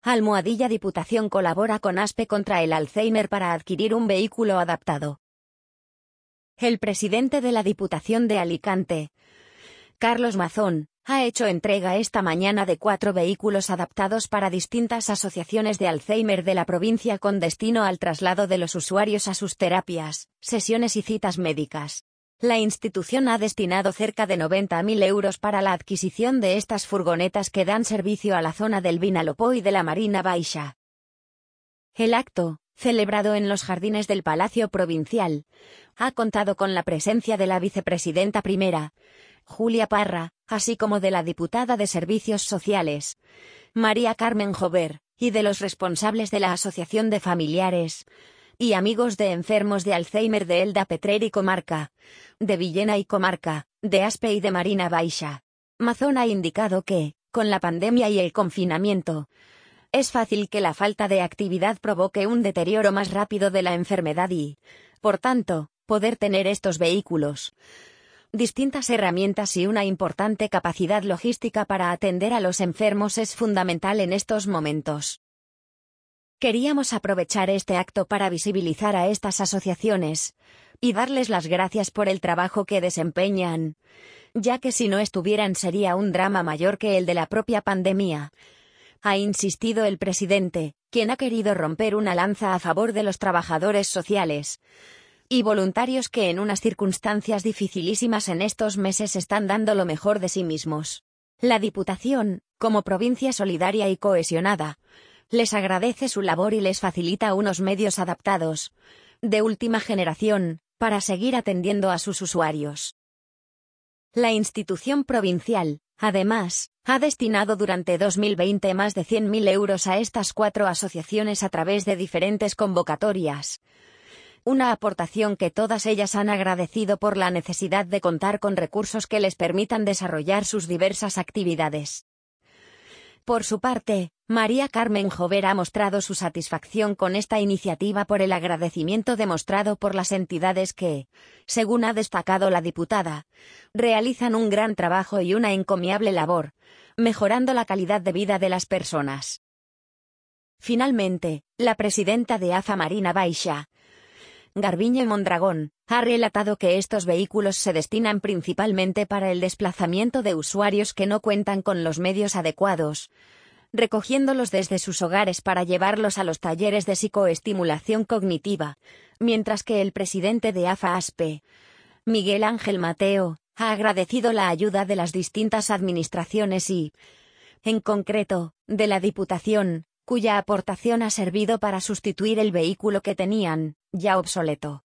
Almohadilla Diputación colabora con ASPE contra el Alzheimer para adquirir un vehículo adaptado. El presidente de la Diputación de Alicante, Carlos Mazón, ha hecho entrega esta mañana de 4 vehículos adaptados para distintas asociaciones de Alzheimer de la provincia con destino al traslado de los usuarios a sus terapias, sesiones y citas médicas. La institución ha destinado cerca de 90.000 euros para la adquisición de estas furgonetas que dan servicio a la zona del Vinalopó y de la Marina Baixa. El acto, celebrado en los jardines del Palacio Provincial, ha contado con la presencia de la vicepresidenta primera, Julia Parra, así como de la diputada de Servicios Sociales, María Carmen Jover, y de los responsables de la Asociación de Familiares y Amigos de Enfermos de Alzheimer de Elda Petrer y Comarca, de Villena y Comarca, de ASPE y de Marina Baixa. Mazón ha indicado que, con la pandemia y el confinamiento, es fácil que la falta de actividad provoque un deterioro más rápido de la enfermedad y, por tanto, poder tener estos vehículos, distintas herramientas y una importante capacidad logística para atender a los enfermos es fundamental en estos momentos. Queríamos aprovechar este acto para visibilizar a estas asociaciones y darles las gracias por el trabajo que desempeñan, ya que si no estuvieran sería un drama mayor que el de la propia pandemia, ha insistido el presidente, quien ha querido romper una lanza a favor de los trabajadores sociales y voluntarios que en unas circunstancias dificilísimas en estos meses están dando lo mejor de sí mismos. La Diputación, como provincia solidaria y cohesionada, les agradece su labor y les facilita unos medios adaptados, de última generación, para seguir atendiendo a sus usuarios. La institución provincial, además, ha destinado durante 2020 más de 100.000 euros a estas 4 asociaciones a través de diferentes convocatorias. Una aportación que todas ellas han agradecido por la necesidad de contar con recursos que les permitan desarrollar sus diversas actividades. Por su parte, María Carmen Jover ha mostrado su satisfacción con esta iniciativa por el agradecimiento demostrado por las entidades que, según ha destacado la diputada, realizan un gran trabajo y una encomiable labor, mejorando la calidad de vida de las personas. Finalmente, la presidenta de AFA Marina Baixa, Garbiñe Mondragón, ha relatado que estos vehículos se destinan principalmente para el desplazamiento de usuarios que no cuentan con los medios adecuados, recogiéndolos desde sus hogares para llevarlos a los talleres de psicoestimulación cognitiva, mientras que el presidente de AFA-ASPE, Miguel Ángel Mateo, ha agradecido la ayuda de las distintas administraciones y, en concreto, de la Diputación, cuya aportación ha servido para sustituir el vehículo que tenían, ya obsoleto.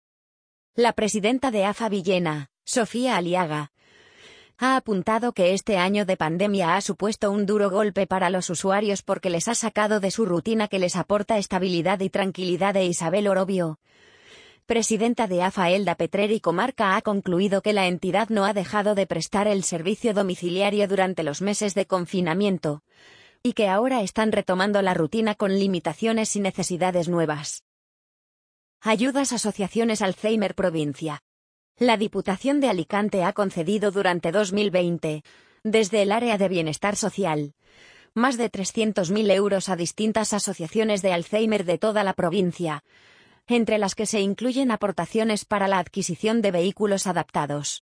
La presidenta de AFA Villena, Sofía Aliaga, ha apuntado que este año de pandemia ha supuesto un duro golpe para los usuarios porque les ha sacado de su rutina que les aporta estabilidad y tranquilidad. Isabel Orobio, presidenta de AFA Elda Petrer y Comarca, ha concluido que la entidad no ha dejado de prestar el servicio domiciliario durante los meses de confinamiento, y que ahora están retomando la rutina con limitaciones y necesidades nuevas. Ayudas Asociaciones Alzheimer Provincia. La Diputación de Alicante ha concedido durante 2020, desde el área de bienestar social, más de 300.000 euros a distintas asociaciones de Alzheimer de toda la provincia, entre las que se incluyen aportaciones para la adquisición de vehículos adaptados.